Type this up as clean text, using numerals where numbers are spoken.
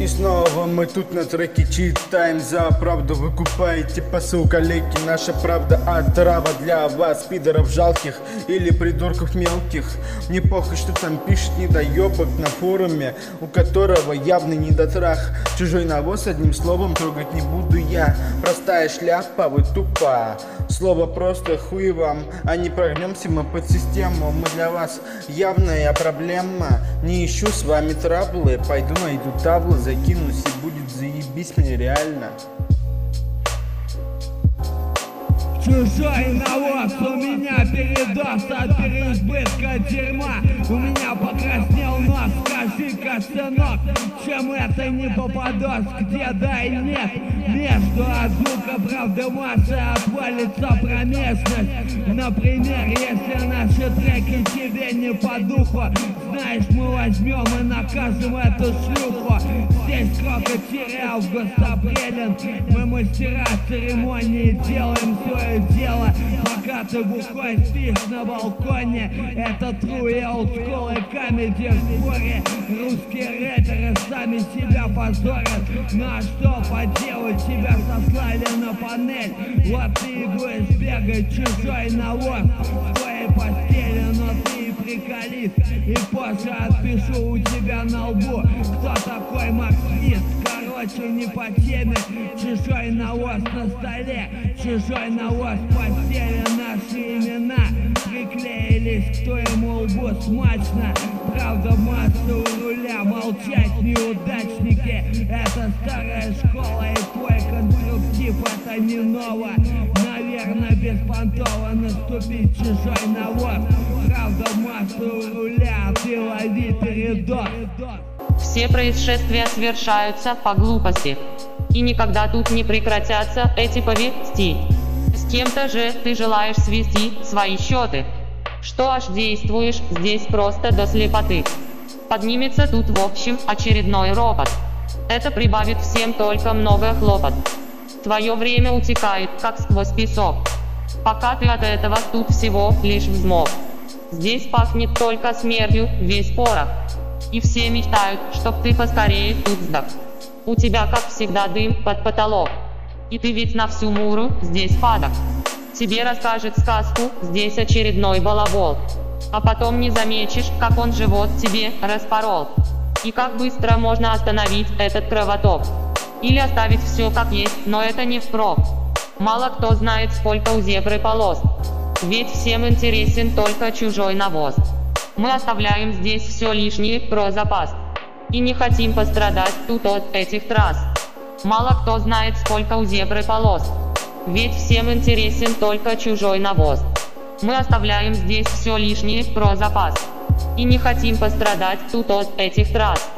И снова мы тут на треке читаем за правду. Вы купаете посыл, коллеги, наша правда отрава для вас, пидоров жалких или придурков мелких. Мне похуй, что там пишет недоебок на форуме, у которого явный недотрах. Чужой навоз одним словом трогать не буду я. Простая шляпа, вы тупо. Слово просто хуй вам, а не прогнемся мы под систему. Мы для вас явная проблема. Не ищу с вами траблы, пойду найду табло, закинусь и будет заебись мне реально. Чужой навоз, у меня передоз от переизбытка дерьма. У меня покраснел нос, скажи-ка, сынок, чем это не попадос, где да и нет. Между от звука правды массы отвалится промежность. Например, если наши треки тебе не по духу, знаешь, мы возьмем и накажем эту шлюху. Здесь крокодил Август Апрелин, мы мастера церемонии, делаем свое дело, пока ты бухой спишь на балконе. Это true и old school и комедия в споре. Русские рэперы сами себя позорят. Ну а что поделать, тебя сослали на панель. Вот ты и будешь бегать, чужой навоз в твоей постели, но ты и приколист. И позже отпишу у тебя на лбу, кто такой марксист. Короче, не по теме, чужой навоз на столе, чужой навоз в постели, наши имена приклеились к твоему лбу смачно. Правда, масса у руля, молчать неудачники. Это старая школа и твой конструктив, это не ново. Наверное, беспонтово наступить чужой навоз. Правда, масса у руля, а ты лови передоз. Все происшествия совершаются по глупости, и никогда тут не прекратятся эти повести. С кем-то же ты желаешь свести свои счеты. Что аж действуешь здесь просто до слепоты. Поднимется тут в общем очередной ропот. Это прибавит всем только много хлопот. Твое время утекает, как сквозь песок. Пока ты от этого тут всего лишь взмок. Здесь пахнет только смертью весь порох. И все мечтают, чтоб ты поскорее тут сдох. У тебя, как всегда, дым под потолок. И ты ведь на всю Муру здесь падок. Тебе расскажет сказку здесь очередной балабол. А потом не заметишь, как он живот тебе распорол. И как быстро можно остановить этот кровоток. Или оставить все как есть, но это не впрок. Мало кто знает, сколько у зебры полос. Ведь всем интересен только чужой навоз. Мы оставляем здесь все лишнее про запас. И не хотим пострадать тут от этих трасс. Мало кто знает, сколько у зебры полос. Ведь всем интересен только чужой навоз. Мы оставляем здесь все лишнее про запас. И не хотим пострадать тут от этих трасс.